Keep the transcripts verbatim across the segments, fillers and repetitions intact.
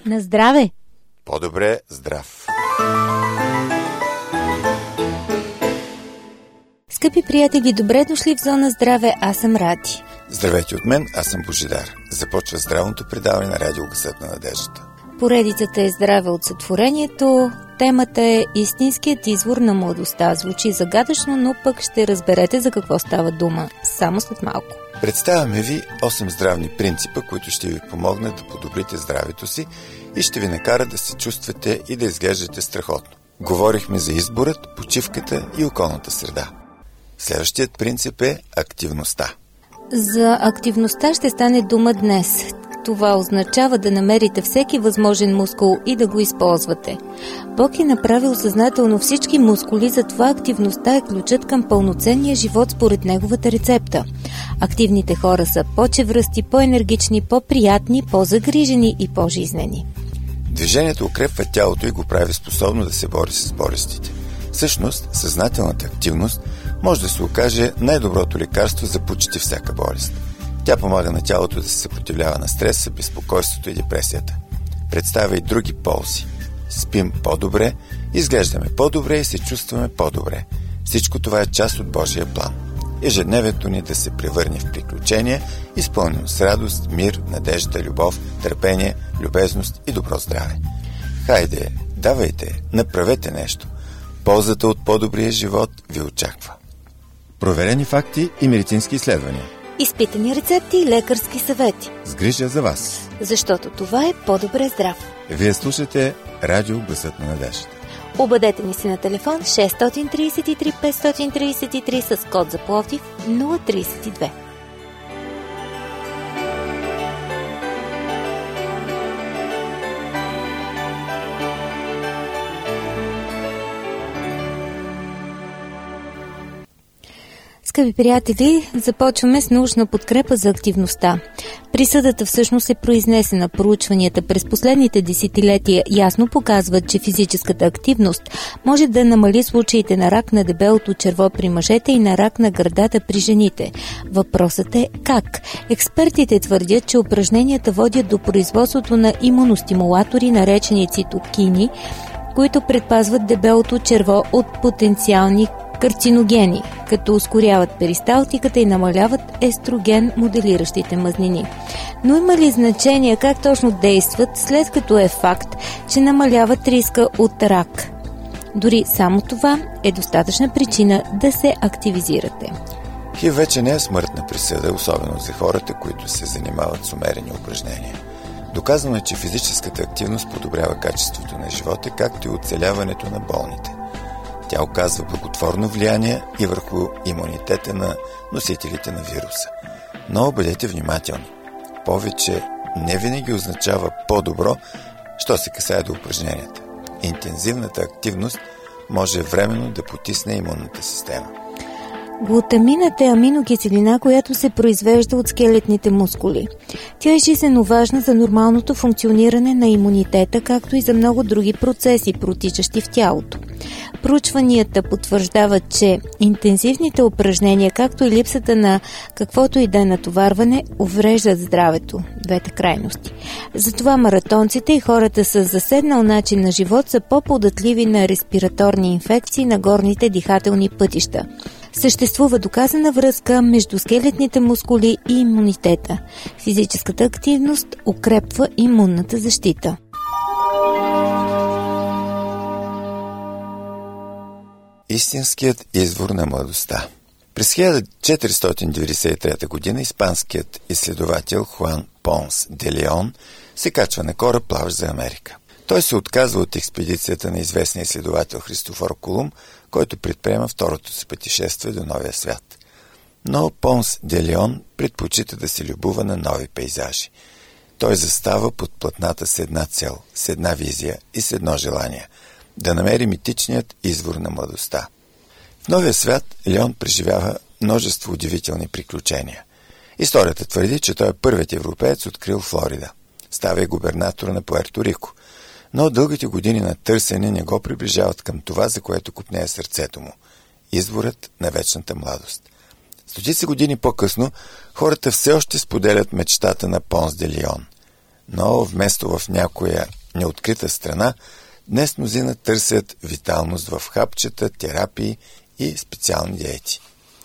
На здраве! По-добре здрав! Скъпи приятели, добре дошли в Зона Здраве, аз съм Ради. Здравейте от мен, аз съм Божидар. Започва здравното предаване на Радио Гласът на надеждата. Поредицата е здраве от сътворението. Темата е истинският извор на младостта. Звучи загадъчно, но пък ще разберете за какво става дума само след малко. Представяме ви осем здравни принципа, които ще ви помогнат да подобрите здравето си и ще ви накарат да се чувствате и да изглеждате страхотно. Говорихме за изборът, почивката и околната среда. Следващият принцип е активността. За активността ще стане дума днес. Това означава да намерите всеки възможен мускул и да го използвате. Бог е направил съзнателно всички мускули, затова активността е ключът към пълноценния живот според неговата рецепта. Активните хора са по-чевръсти, по-енергични, по-приятни, по-загрижени и по-жизнени. Движението укрепва тялото и го прави способно да се бори с болестите. Всъщност, съзнателната активност може да се окаже най-доброто лекарство за почти всяка болест. Тя помага на тялото да се съпротивлява на стреса, безпокойството и депресията. Представя и други ползи. Спим по-добре, изглеждаме по-добре и се чувстваме по-добре. Всичко това е част от Божия план. Ежедневието ни да се превърне в приключение, изпълнено с радост, мир, надежда, любов, търпение, любезност и добро здраве. Хайде, давайте, направете нещо. Ползата от по-добрия живот ви очаква. Проверени факти и медицински изследвания. Изпитани рецепти и лекарски съвети. С грижа за вас. Защото това е по-добре здрав. Вие слушате Радио Гласът на надеждата. Обадете ни се на телефон шест три три пет три три с код за Пловдив нула три две. Скъпи приятели, започваме с научна подкрепа за активността. Присъдата всъщност е произнесена. Проучванията през последните десетилетия ясно показват, че физическата активност може да намали случаите на рак на дебелото черво при мъжете и на рак на гърдата при жените. Въпросът е как? Експертите твърдят, че упражненията водят до производството на имуностимулатори, наречени цитокини, които предпазват дебелото черво от потенциални карциногени, като ускоряват перисталтиката и намаляват естроген моделиращите мазнини. Но има ли значение как точно действат, след като е факт, че намаляват риска от рак? Дори само това е достатъчна причина да се активизирате. ХИВ вече не е смъртна присъда, особено за хората, които се занимават с умерени упражнения. Доказано е, че физическата активност подобрява качеството на живота, както и оцеляването на болните. Тя оказва благотворно влияние и върху имунитета на носителите на вируса. Но бъдете внимателни. Повече не винаги означава по-добро, що се касае до упражненията. Интензивната активност може временно да потисне имунната система. Глутаминът е аминокиселина, която се произвежда от скелетните мускули. Тя е жизнено важна за нормалното функциониране на имунитета, както и за много други процеси, протичащи в тялото. Проучванията потвърждават, че интензивните упражнения, както и липсата на каквото и да е натоварване, увреждат здравето, двете крайности. Затова маратонците и хората с заседнал начин на живот са по-податливи на респираторни инфекции на горните дихателни пътища. Съществува доказана връзка между скелетните мускули и имунитета. Физическата активност укрепва имунната защита. Истинският извор на младостта. През хиляда четиристотин деветдесет и трета година испанският изследовател Хуан Понс де Леон се качва на кораб, плаващ за Америка. Той се отказва от експедицията на известния изследовател Христофор Колумб, който предприема второто си пътешествие до новия свят. Но Понс де Леон предпочита да се любува на нови пейзажи. Той застава под платната с една цел, с една визия и с едно желание – да намери митичният извор на младостта. В новия свят Леон преживява множество удивителни приключения. Историята твърди, че той е първият европеец открил Флорида. Става и губернатор на Пуерто Рико. Но дългите години на търсене не го приближават към това, за което копнее сърцето му – изворът на вечната младост. Стотици години по-късно хората все още споделят мечтата на Понс де Леон. Но вместо в някоя неоткрита страна, днес мнозина търсят виталност в хапчета, терапии и специални диети.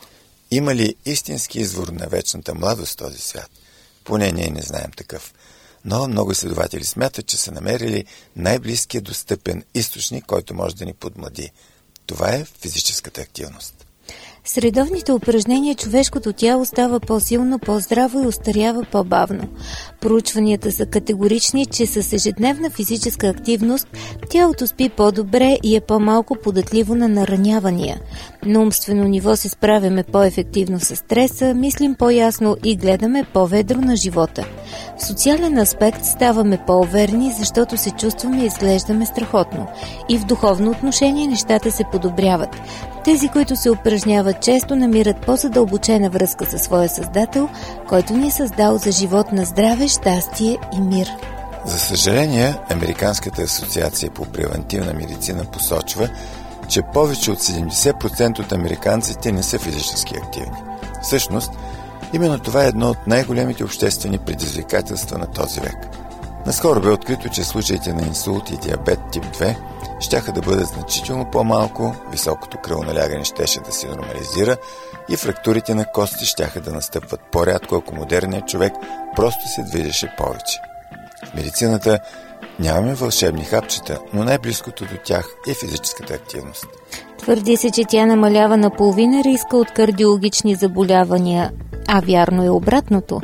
Има ли истински извор на вечната младост в този свят? Поне ние не знаем такъв. Но много изследователи смятат, че са намерили най-близкия достъпен източник, който може да ни подмлади. Това е физическата активност. С редовните упражнения човешкото тяло става по-силно, по-здраво и остарява по-бавно. Проучванията са категорични, че с ежедневна физическа активност тялото спи по-добре и е по-малко податливо на наранявания. На умствено ниво се справяме по-ефективно с стреса, мислим по-ясно и гледаме по-ведро на живота. В социален аспект ставаме по-уверени, защото се чувстваме и изглеждаме страхотно. И в духовно отношение нещата се подобряват. Тези, които се упражняват, често намират по-задълбочена връзка със своя Създател, който ни е създал за живот на здраве, щастие и мир. За съжаление, Американската асоциация по превентивна медицина посочва, че повече от седемдесет процента от американците не са физически активни. Всъщност, именно това е едно от най-големите обществени предизвикателства на този век. Наскоро бе открито, че случаите на инсулт и диабет тип две щяха да бъдат значително по-малко, високото кръвоналягане щеше да се нормализира и фрактурите на кости щяха да настъпват по-рядко, ако модерният човек просто се движеше повече. В медицината нямаме вълшебни хапчета, но най-близкото до тях е физическата активност. Твърди се, че тя намалява наполовина риска от кардиологични заболявания, а вярно е обратното,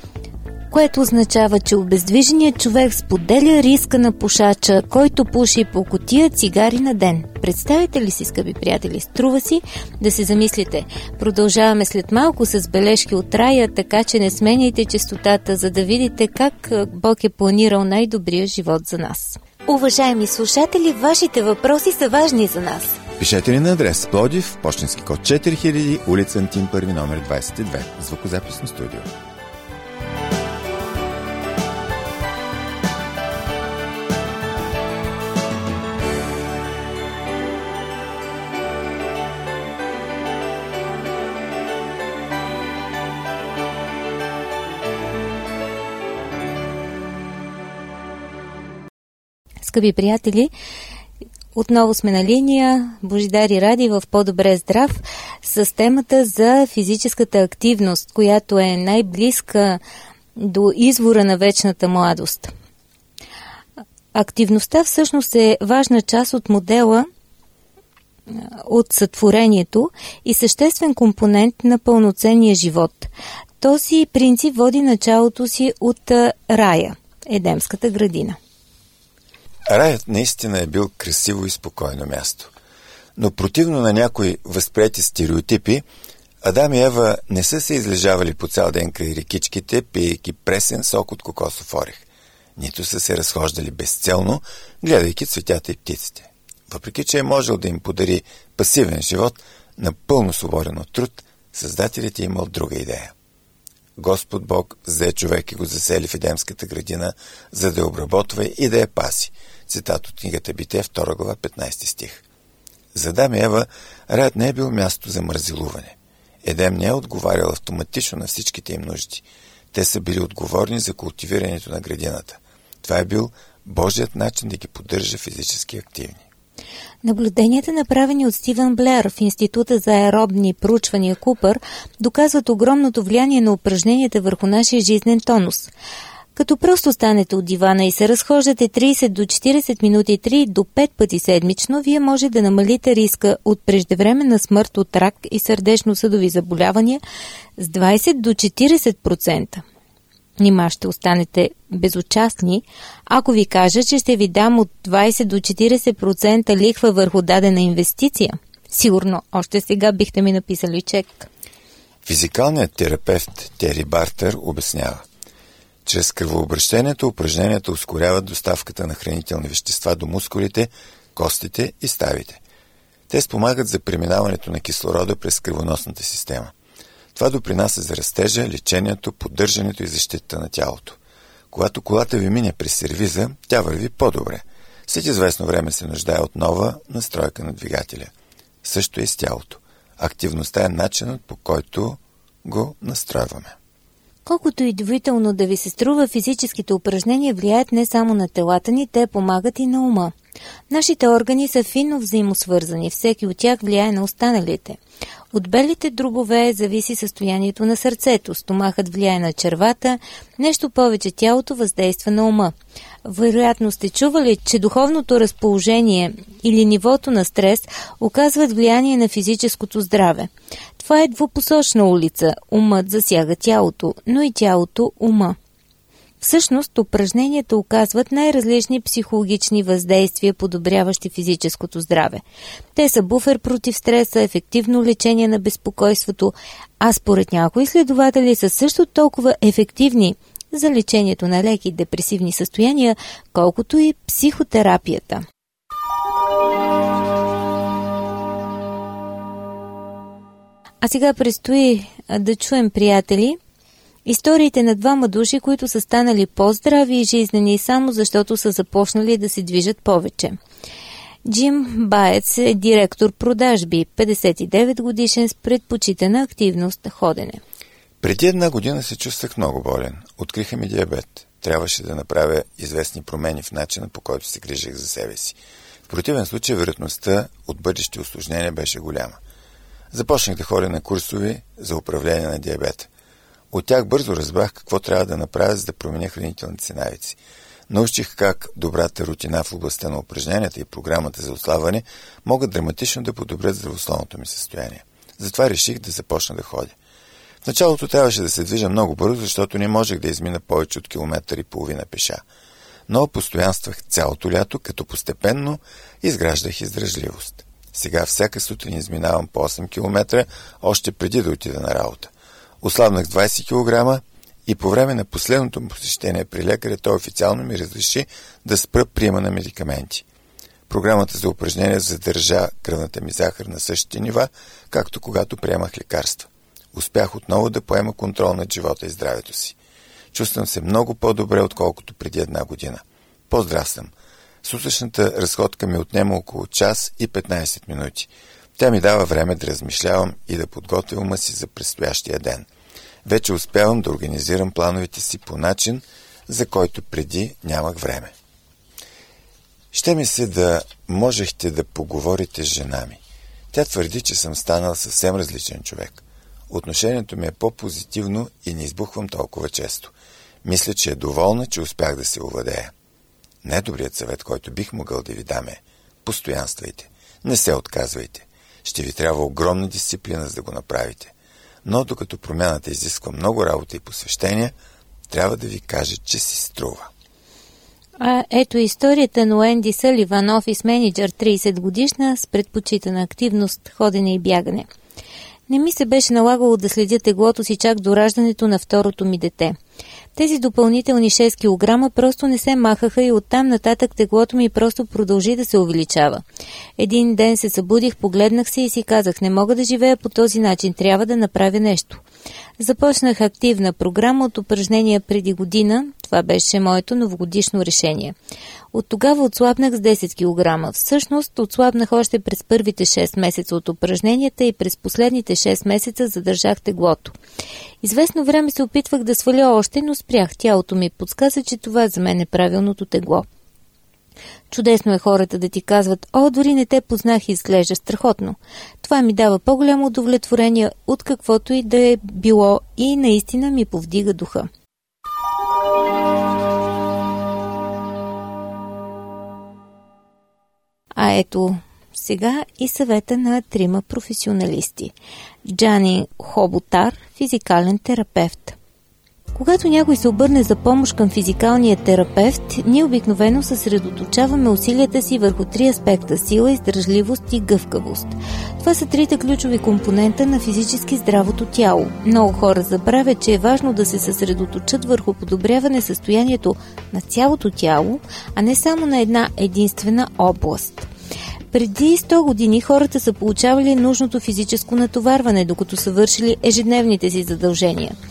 което означава, че обездвиженият човек споделя риска на пушача, който пуши по кутия цигари на ден. Представете ли си, скъпи приятели? Струва си да се замислите. Продължаваме след малко с бележки от рая, така че не сменяйте честотата, за да видите как Бог е планирал най-добрия живот за нас. Уважаеми слушатели, вашите въпроси са важни за нас. Пишете ли на адрес Пловдив, пощенски код четири хиляди, улица Антим първи, номер двадесет и две, звукозаписно студио. Скъпи приятели, отново сме на линия Божидар и Ради в По-добре здрав с темата за физическата активност, която е най-близка до извора на вечната младост. Активността всъщност е важна част от модела от сътворението и съществен компонент на пълноценния живот. Този принцип води началото си от рая, Едемската градина. Раят наистина е бил красиво и спокойно място. Но противно на някои възприети стереотипи, Адам и Ева не са се излежавали по цял ден край рекичките, пиейки пресен сок от кокосов орех. Нито са се разхождали безцелно, гледайки цветята и птиците. Въпреки че е можел да им подари пасивен живот, напълно свободен от труд, Създателят е имал друга идея. Господ Бог взе човек и го засели в Едемската градина, за да я обработва и да я паси. Цитат от книгата Битие, втора глава, петнадесети стих. За Адам и Ева раят не е бил място за мързелуване. Едем не е отговарял автоматично на всичките им нужди. Те са били отговорни за култивирането на градината. Това е бил Божият начин да ги поддържа физически активни. Наблюденията, направени от Стивън Блер в Института за аеробни проучвания Купър, доказват огромното влияние на упражненията върху нашия жизнен тонус. Като просто станете от дивана и се разхождате тридесет до четиридесет минути три до пет пъти седмично, вие може да намалите риска от преждевременна смърт от рак и сърдечно-съдови заболявания с двадесет до четиридесет процента. Нима ще останете безучастни, ако ви кажа, че ще ви дам от двадесет до четиридесет процента лихва върху дадена инвестиция. Сигурно още сега бихте ми написали чек. Физикалният терапевт Тери Бартер обяснява: чрез кръвообращението упражненията ускоряват доставката на хранителни вещества до мускулите, костите и ставите. Те спомагат за преминаването на кислорода през кръвоносната система. Това допринася за растежа, лечението, поддържането и защитата на тялото. Когато колата ви мине през сервиза, тя върви по-добре. След известно време се нуждае от нова настройка на двигателя. Също и с тялото. Активността е начинът, по който го настройваме. Колкото и удивително да ви се струва, физическите упражнения влияят не само на телата ни, те помагат и на ума. Нашите органи са финно взаимосвързани, всеки от тях влияе на останалите. От белите дробове зависи състоянието на сърцето, стомахът влияе на червата, нещо повече тялото въздейства на ума. Вероятно сте чували, че духовното разположение или нивото на стрес оказват влияние на физическото здраве. Това е двупосочна улица, умът засяга тялото, но и тялото ума. Всъщност, упражненията оказват най-различни психологични въздействия, подобряващи физическото здраве. Те са буфер против стреса, ефективно лечение на безпокойството, а според някои изследователи са също толкова ефективни за лечението на леки депресивни състояния, колкото и психотерапията. А сега предстои да чуем, приятели, историите на двама души, които са станали по-здрави и жизнени само защото са започнали да се движат повече. Джим Баец е директор продажби, петдесет и девет годишен с предпочитана активност ходене. Преди една година се чувствах много болен. Откриха ми диабет. Трябваше да направя известни промени в начина, по който се грижих за себе си. В противен случай вероятността от бъдещи усложнения беше голяма. Започнах да ходя на курсови за управление на диабета. От тях бързо разбрах какво трябва да направя, за да променя хранителните си навици. Научих как добрата рутина в областта на упражненията и програмата за отслабване могат драматично да подобрят здравословното ми състояние. Затова реших да започна да ходя. В началото трябваше да се движа много бързо, защото не можех да измина повече от километър и половина пеша. Но постоянствах цялото лято, като постепенно изграждах издръжливост. Сега всяка сутрин изминавам по осем километра, още преди да отида на работа. Ослабнах двайсет килограма и по време на последното му посещение при лекаря той официално ми разреши да спра приема на медикаменти. Програмата за упражнения задържа кръвната ми захар на същите нива, както когато приемах лекарства. Успях отново да поема контрол над живота и здравето си. Чувствам се много по-добре, отколкото преди една година. По-здрав съм. Сутрешната разходка ми отнема около час и петнайсет минути. Тя ми дава време да размишлявам и да подготвя ума си за предстоящия ден. Вече успявам да организирам плановете си по начин, за който преди нямах време. Ще ми се да можехте да поговорите с жена ми. Тя твърди, че съм станал съвсем различен човек. Отношението ми е по-позитивно и не избухвам толкова често. Мисля, че е доволна, че успях да се овладея. Най-добрият съвет, който бих могъл да ви дам е: постоянствайте, не се отказвайте. Ще ви трябва огромна дисциплина, за да го направите. Но докато промяната изисква много работа и посвещения, трябва да ви кажа, че си струва. А ето историята на Уенди Съливан, офис менеджер, трийсет годишна, с предпочитана активност, ходене и бягане. Не ми се беше налагало да следя теглото си чак до раждането на второто ми дете. Тези допълнителни шест килограма просто не се махаха и оттам нататък теглото ми просто продължи да се увеличава. Един ден се събудих, погледнах се и си казах: не мога да живея по този начин, трябва да направя нещо. Започнах активна програма от упражнения преди година, това беше моето новогодишно решение. От тогава отслабнах с десет килограма. Всъщност отслабнах още през първите шест месеца от упражненията и през последните шест месеца задържах теглото. Известно време се опитвах да сваля още, но спрях. Тялото ми подсказа, че това за мен е правилното тегло. Чудесно е хората да ти казват: о, дори не те познах и изглежда страхотно. Това ми дава по-голямо удовлетворение от каквото и да е било и наистина ми повдига духа. А ето сега и съвета на трима професионалисти. Джани Хоботар, физикален терапевт. Когато някой се обърне за помощ към физикалния терапевт, ние обикновено съсредоточаваме усилията си върху три аспекта – сила, издържливост и гъвкавост. Това са трите ключови компонента на физически здравото тяло. Много хора забравят, че е важно да се съсредоточат върху подобряване състоянието на цялото тяло, а не само на една единствена област. Преди сто години хората са получавали нужното физическо натоварване, докато са вършили ежедневните си задължения.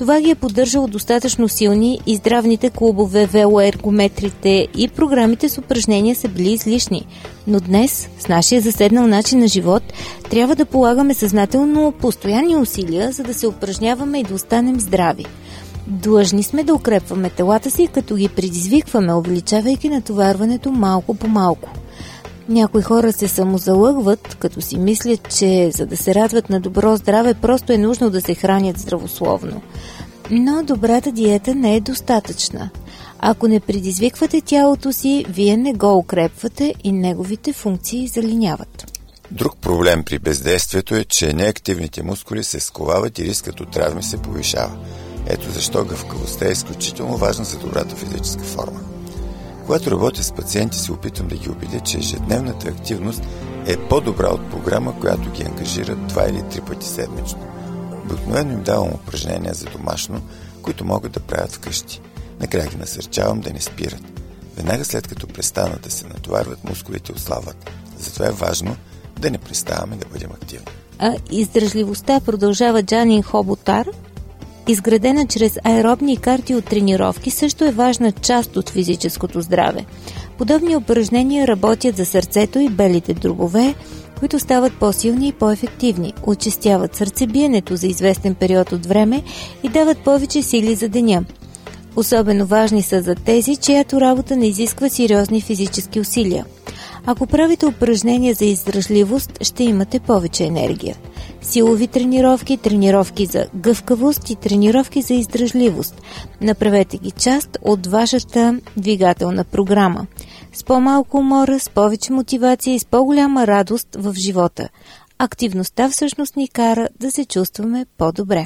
Това ги е поддържало достатъчно силни и здравните клубове, велоергометрите и програмите с упражнения са били излишни. Но днес, с нашия заседнал начин на живот, трябва да полагаме съзнателно постоянни усилия, за да се упражняваме и да останем здрави. Длъжни сме да укрепваме телата си, като ги предизвикваме, увеличавайки натоварването малко по малко. Някои хора се самозалъгват, като си мислят, че за да се радват на добро здраве, просто е нужно да се хранят здравословно. Но добрата диета не е достатъчна. Ако не предизвиквате тялото си, вие не го укрепвате и неговите функции залиняват. Друг проблем при бездействието е, че неактивните мускули се сковават и рискът от травми се повишава. Ето защо гъвкавостта е изключително важна за добрата физическа форма. Когато работя с пациенти, се опитвам да ги убедя, че ежедневната активност е по-добра от програма, която ги ангажира два или три пъти седмично. Обикновено им давам упражнения за домашно, които могат да правят вкъщи. Накрая ги насърчавам да не спират. Веднага след като престанат да се натоварват, мускулите ослабват. Затова е важно да не преставаме да бъдем активни. А издръжливостта, продължава Джанин Хоботар, изградена чрез аеробни и кардиотренировки, също е важна част от физическото здраве. Подобни упражнения работят за сърцето и белите дробове, които стават по-силни и по-ефективни, очистяват сърцебиенето за известен период от време и дават повече сили за деня. Особено важни са за тези, чиято работа не изисква сериозни физически усилия. Ако правите упражнения за издръжливост, ще имате повече енергия. Силови тренировки, тренировки за гъвкавост и тренировки за издръжливост. Направете ги част от вашата двигателна програма. С по-малко умора, с повече мотивация и с по-голяма радост в живота. Активността всъщност ни кара да се чувстваме по-добре.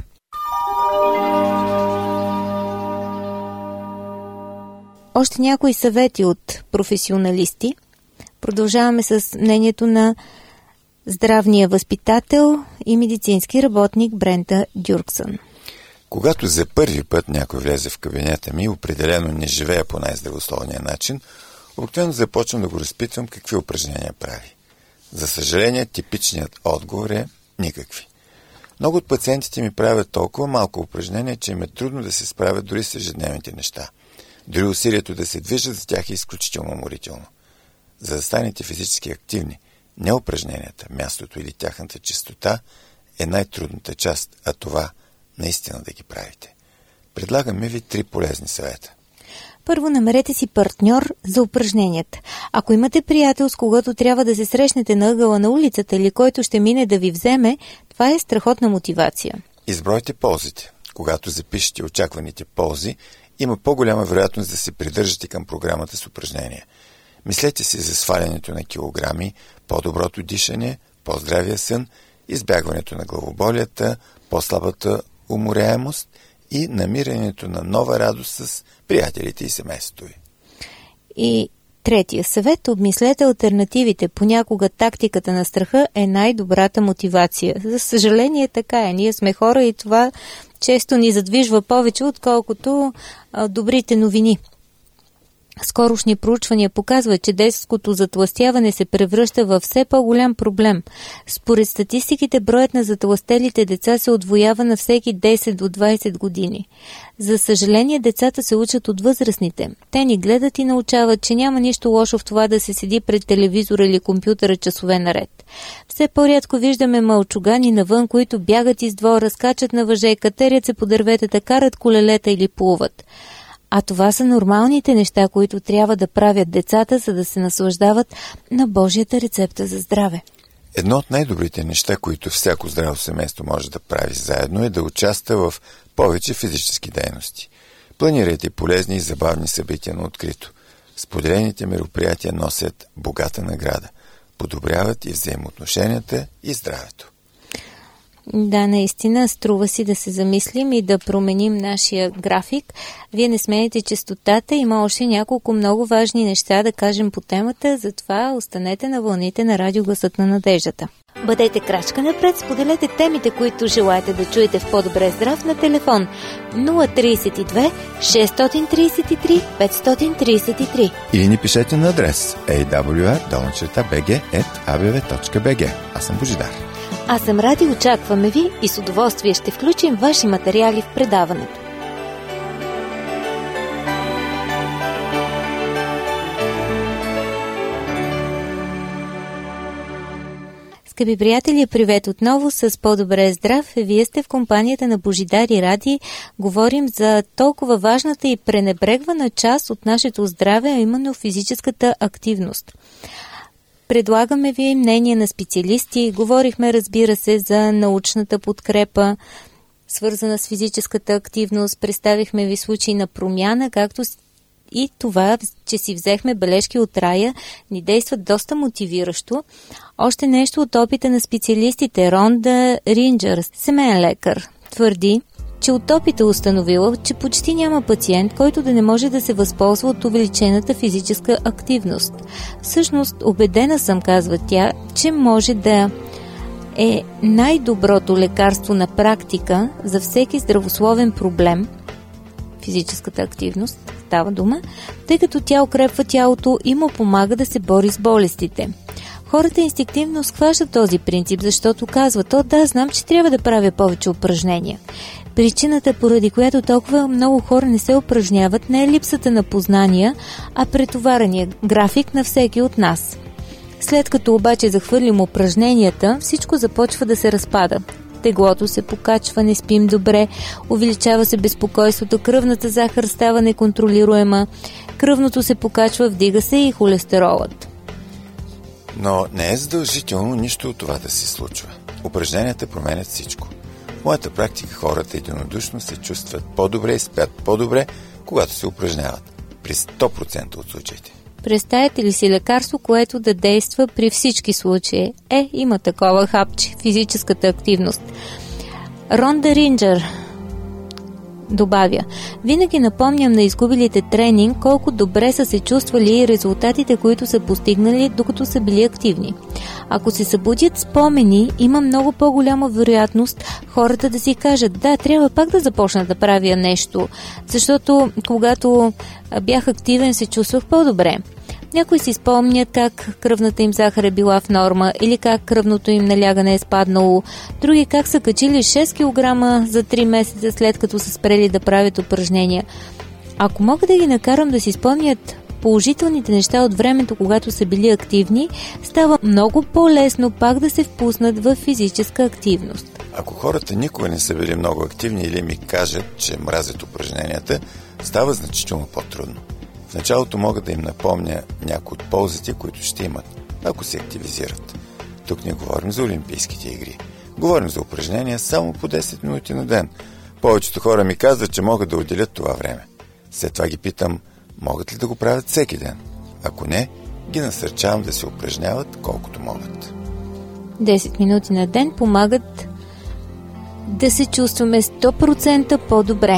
Още някои съвети от професионалисти. Продължаваме с мнението на здравния възпитател и медицински работник Брента Дюрксън. Когато за първи път някой влезе в кабинета ми и определено не живее по най-здравословния начин, обикновено започвам да го разпитвам какви упражнения прави. За съжаление, типичният отговор е никакви. Много от пациентите ми правят толкова малко упражнения, че им е трудно да се справят дори с ежедневните неща. Дори усилието да се движат за тях е изключително уморително. За да станете физически активни, не упражненията, мястото или тяхната чистота е най-трудната част, а това наистина да ги правите. Предлагаме ви три полезни съвета. Първо, намерете си партньор за упражненията. Ако имате приятел, с когото трябва да се срещнете на ъгъла на улицата или който ще мине да ви вземе, това е страхотна мотивация. Избройте ползите. Когато запишете очакваните ползи, има по-голяма вероятност да се придържате към програмата с упражнения. Мислете си за свалянето на килограми, по-доброто дишане, по-здравия сън, избягването на главоболията, по-слабата уморяемост и намирането на нова радост с приятелите и семейството ви. И третия съвет – обмислете алтернативите. Понякога тактиката на страха е най-добрата мотивация. За съжаление така е. Ние сме хора и това често ни задвижва повече, отколкото а, добрите новини. Скорошни проучвания показват, че детското затлъстяване се превръща във все по-голям проблем. Според статистиките, броят на затлъстелите деца се удвоява на всеки десет до двайсет години. За съжаление, децата се учат от възрастните. Те ни гледат и научават, че няма нищо лошо в това да се седи пред телевизора или компютъра часове наред. Все по-рядко виждаме мълчугани навън, които бягат из двора, скачат на въже, катерят се по дърветата, карат колелета или плуват. А това са нормалните неща, които трябва да правят децата, за да се наслаждават на Божията рецепта за здраве. Едно от най-добрите неща, които всяко здраво семейство може да прави заедно, е да участва в повече физически дейности. Планирайте полезни и забавни събития на открито. Споделените мероприятия носят богата награда. Подобряват и взаимоотношенията и здравето. Да, наистина, струва си да се замислим и да променим нашия график. Вие не смените честотата, има още няколко много важни неща да кажем по темата, затова останете на вълните на Радио Гласът на надеждата. Бъдете крачка напред, споделете темите, които желаете да чуете в По-добре здрав на телефон нула три две шест три три пет три три или ни пишете на адрес ей дабъл ю ар долна черта би джи ет а бе ве точка би джи. Аз съм Божидар. Аз съм Ради, очакваме ви и с удоволствие ще включим ваши материали в предаването. Скъпи приятели, привет отново с По-добре здрав. Вие сте в компанията на Божидар и Ради. Говорим за толкова важната и пренебрегвана част от нашето здраве, а именно физическата активност. Предлагаме ви мнение на специалисти. Говорихме, разбира се, за научната подкрепа, свързана с физическата активност. Представихме ви случаи на промяна, както и това, че си взехме бележки от Рая, ни действат доста мотивиращо. Още нещо от опита на специалистите. Ронда Ринджър, семейен лекар, твърди, че от опита е установила, че почти няма пациент, който да не може да се възползва от увеличената физическа активност. Всъщност, убедена съм, казва тя, че може да е най-доброто лекарство на практика за всеки здравословен проблем, физическата активност, става дума, тъй като тя укрепва тялото и му помага да се бори с болестите. Хората инстинктивно схващат този принцип, защото казват: о, да, знам, че трябва да правя повече упражнения. Причината, поради която толкова много хора не се упражняват, не е липсата на познания, а претоварения график на всеки от нас. След като обаче захвърлим упражненията, всичко започва да се разпада. Теглото се покачва, не спим добре, увеличава се безпокойството, кръвната захар става неконтролируема, кръвното се покачва, вдига се и холестеролът. Но не е задължително нищо от това да се случва. Упражненията променят всичко. В моята практика хората единодушно се чувстват по-добре и спят по-добре, когато се упражняват. При сто процента от случаите. Представете ли си лекарство, което да действа при всички случаи? Е, има такова хапче, физическата активност. Ронда Ринджър добавя: винаги напомням на изгубилите тренинг колко добре са се чувствали и резултатите, които са постигнали, докато са били активни. Ако се събудят спомени, има много по-голяма вероятност хората да си кажат: да, трябва пак да започна да правя нещо, защото когато бях активен се чувствах по-добре. Някои си спомнят как кръвната им захар е била в норма или как кръвното им налягане е спаднало, други как са качили шест килограма за три месеца след като са спрели да правят упражнения. Ако мога да ги накарам да си спомнят положителните неща от времето, когато са били активни, става много по-лесно пак да се впуснат в физическа активност. Ако хората никога не са били много активни или ми кажат, че мразят упражненията, става значително по-трудно. В началото мога да им напомня някои от ползите, които ще имат, ако се активизират. Тук не говорим за Олимпийските игри. Говорим за упражнения само по десет минути на ден. Повечето хора ми казват, че могат да отделят това време. След това ги питам: могат ли да го правят всеки ден? Ако не, ги насърчавам да се упражняват колкото могат. десет минути на ден помагат да се чувстваме сто процента по-добре.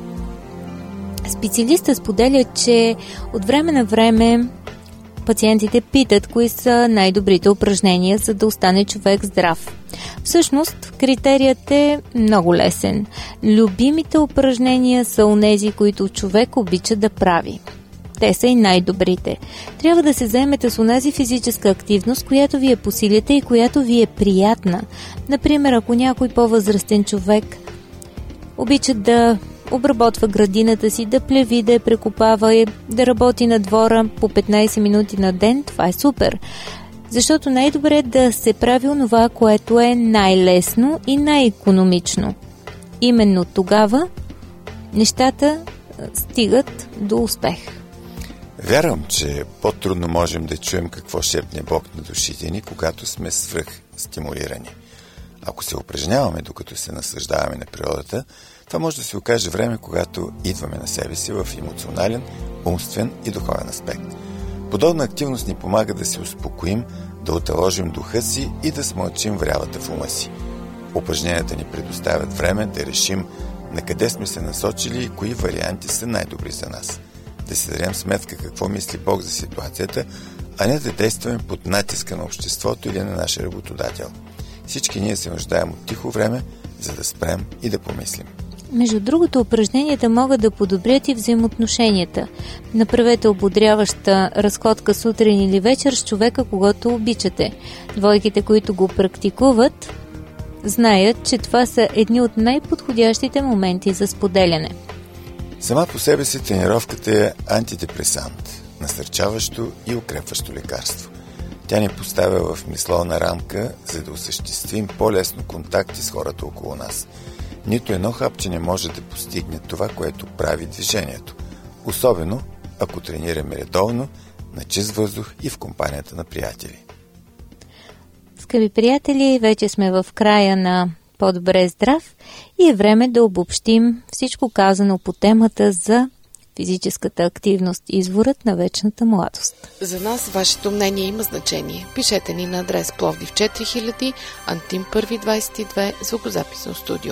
Специалиста споделя, че от време на време пациентите питат кои са най-добрите упражнения, за да остане човек здрав. Всъщност, критерият е много лесен. Любимите упражнения са онези, които човек обича да прави. Те са и най-добрите. Трябва да се заемете с онази физическа активност, която ви е по силите и която ви е приятна. Например, ако някой по-възрастен човек обича да обработва градината си, да плеви, да я прекопава и да работи на двора по петнайсет минути на ден, това е супер. Защото най-добре е да се прави онова, което е най-лесно и най-икономично. Именно тогава нещата стигат до успех. Вярвам, че по-трудно можем да чуем какво шепне Бог на душите ни, когато сме свръхстимулирани. Ако се упражняваме, докато се наслаждаваме на природата, това може да се окаже време, когато идваме на себе си в емоционален, умствен и духовен аспект. Подобна активност ни помага да се успокоим, да оталожим духа си и да смълчим врявата в ума си. Упражненията ни предоставят време да решим на къде сме се насочили и кои варианти са най-добри за нас. Да си дадем сметка какво мисли Бог за ситуацията, а не да действаме под натиска на обществото или на нашия работодател. Всички ние се нуждаем от тихо време, за да спрем и да помислим. Между другото, упражненията могат да подобрят и взаимоотношенията. Направете ободряваща разходка сутрин или вечер с човека, когато обичате. Двойките, които го практикуват, знаят, че това са едни от най-подходящите моменти за споделяне. Сама по себе си тренировката е антидепресант, насърчаващо и укрепващо лекарство. Тя ни поставя в мисловна рамка, за да осъществим по-лесно контакти с хората около нас. Нито едно хапче не може да постигне това, което прави движението. Особено, ако тренираме редовно, на чист въздух и в компанията на приятели. Скъпи приятели, вече сме в края на По-добре здрав и е време да обобщим всичко казано по темата за физическата активност, изворът на вечната младост. За нас вашето мнение има значение. Пишете ни на адрес Пловдив четири хиляди, Антим първи двадесет и две, звукозаписно студио.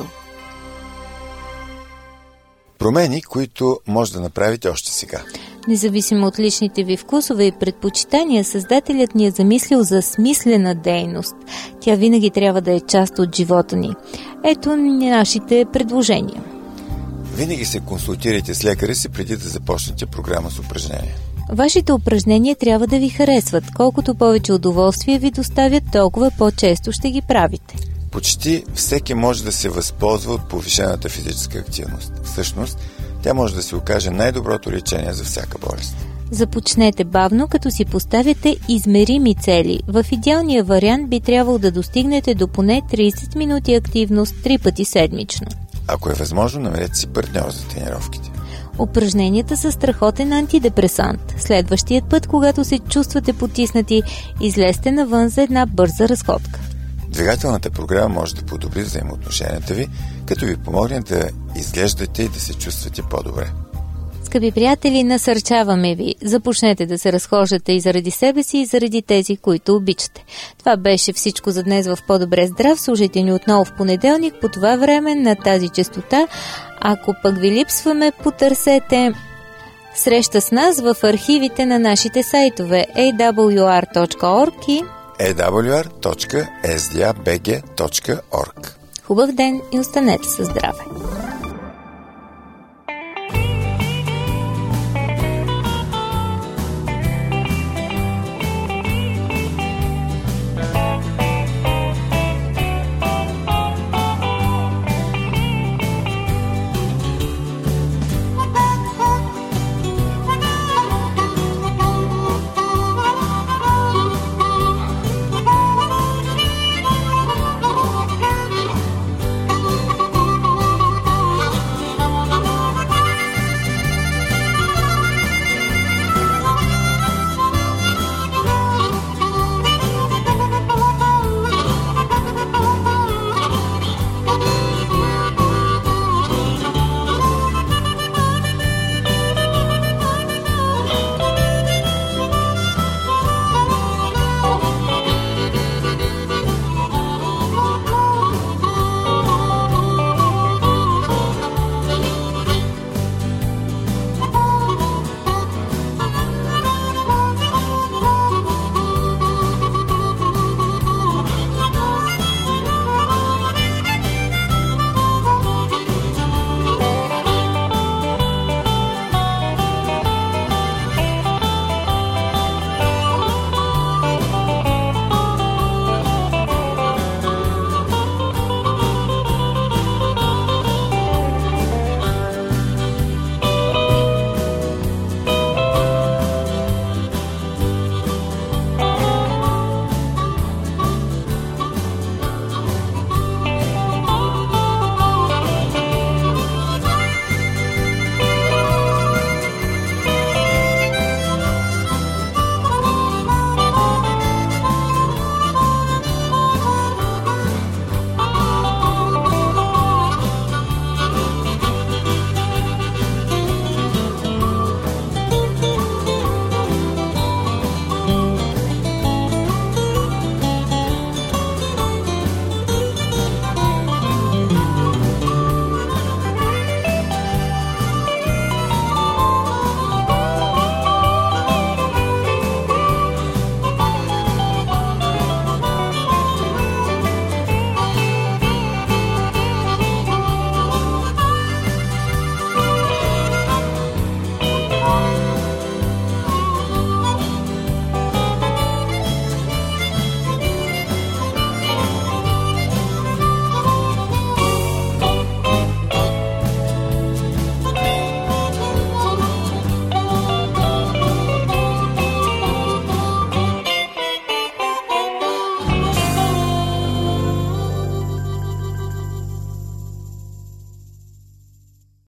Промени, които може да направите още сега. Независимо от личните ви вкусове и предпочитания, създателят ни е замислил за смислена дейност. Тя винаги трябва да е част от живота ни. Ето нашите предложения. Винаги се консултирайте с лекаря си преди да започнете програма с упражнения. Вашите упражнения трябва да ви харесват. Колкото повече удоволствие ви доставят, толкова по-често ще ги правите. Почти всеки може да се възползва от повишената физическа активност. Всъщност, тя може да се окаже най-доброто лечение за всяка болест. Започнете бавно, като си поставяте измерими цели. В идеалния вариант би трябвало да достигнете до поне тридесет минути активност три пъти седмично. Ако е възможно, намерете си партньор за тренировките. Упражненията са страхотен антидепресант. Следващият път, когато се чувствате потиснати, излезте навън за една бърза разходка. Двигателната програма може да подобри взаимоотношенията ви, като ви помогне да изглеждате и да се чувствате по-добре. Скъпи приятели, насърчаваме ви. Започнете да се разхождате и заради себе си, и заради тези, които обичате. Това беше всичко за днес в По-добре здрав. Слушайте ни отново в понеделник по това време на тази честота. Ако пък ви липсваме, потърсете среща с нас в архивите на нашите сайтове ей дабъл ю ар точка орг и ей дабъл ю ар точка ес ди ей би джи точка орг. Хубав ден и останете със здраве!